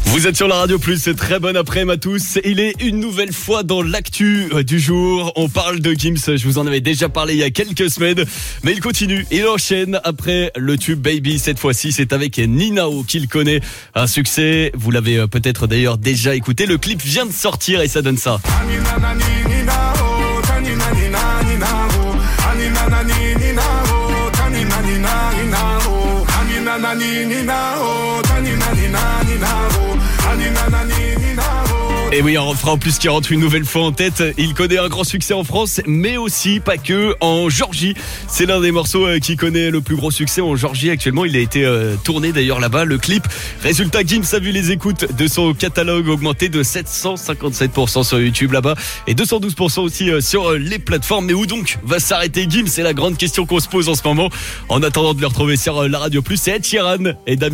Vous êtes sur la Radio Plus, c'est très bon après-midi à tous. Il est une nouvelle fois dans l'actu du jour. On parle de Gims, je vous en avais déjà parlé il y a quelques semaines. Mais il continue, il enchaîne après le tube Baby. Cette fois-ci, c'est avec Ninao qu'il connaît un succès. Vous l'avez peut-être d'ailleurs déjà écouté. Le clip vient de sortir et ça donne ça. Et oui, un refrain en plus qui rentre une nouvelle fois en tête. Il connaît un grand succès en France, mais aussi, pas que, en Géorgie. C'est l'un des morceaux qui connaît le plus gros succès en Géorgie actuellement. Il a été tourné d'ailleurs là-bas, le clip. Résultat, Gims a vu les écoutes de son catalogue augmenter de 757% sur YouTube là-bas et 212% aussi sur les plateformes. Mais où donc va s'arrêter Gims? C'est la grande question qu'on se pose en ce moment. En attendant de le retrouver sur la Radio Plus, c'est Ed Sheeran et Damien.